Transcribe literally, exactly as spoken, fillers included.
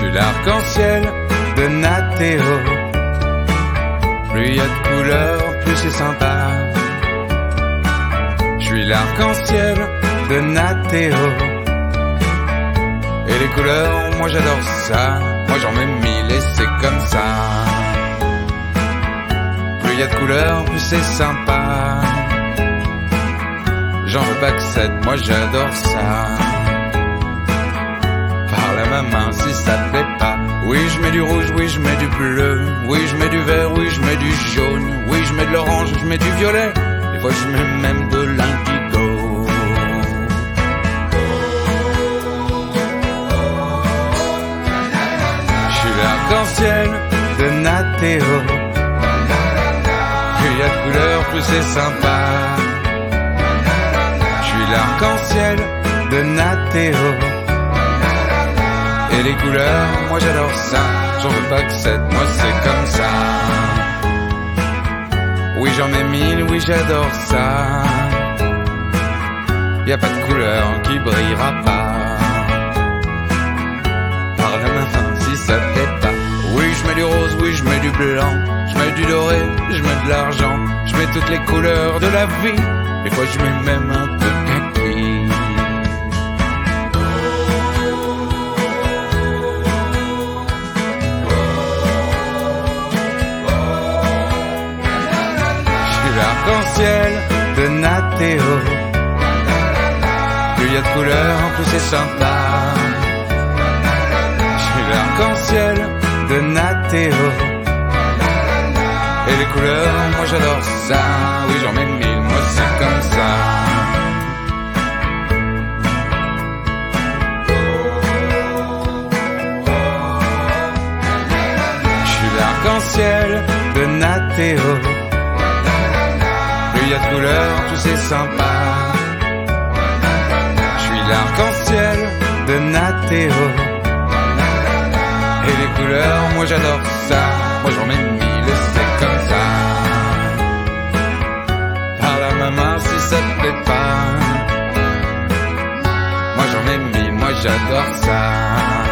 suis l'arc-en-ciel de Nathéo. Plus il y a de couleurs, plus c'est sympa. Je suis l'arc-en-ciel de Nathéo. Et les couleurs, moi j'adore ça. Moi j'en mets mille et c'est comme ça. Plus il y a de couleurs, plus c'est sympa. J'en veux pas que sept, moi j'adore ça. Parle à ma main si ça te plaît pas. Oui je mets du rouge, oui je mets du bleu. Oui je mets du vert, oui je mets du jaune. Oui je mets de l'orange, je mets du violet. Des fois je mets même de l'indigo. Je suis l'arc-en-ciel de Nathéo. Plus il y a de couleurs, plus c'est sympa. Je suis l'arc-en-ciel de Nathéo. Et les couleurs, moi j'adore ça. J'en veux pas que sept, moi c'est comme ça. Oui j'en ai mille, oui j'adore ça. Y a pas de couleur qui brillera pas. Parle à ma main si ça te plaît pas. Oui je mets du rose, oui je mets du blanc. Je mets du doré, je mets de l'argent. Je mets toutes les couleurs de la vie. Des fois je mets même un peu de kaki. L'arc-en-ciel de Nathéo. Plus il y a de couleurs, plus c'est sympa. Je suis l'arc-en-ciel de Nathéo. Et les couleurs, moi j'adore ça. Oui j'en mets mille, moi c'est comme ça. Je suis l'arc-en-ciel de Nathéo. Plus il y a de couleurs, plus c'est sympa. Je suis l'arc-en-ciel de Nathéo. Et les couleurs, moi j'adore ça. Moi j'en mets mille et c'est comme ça. Parle à ma main si ça te plaît pas. Moi j'en mets mille, moi j'adore ça.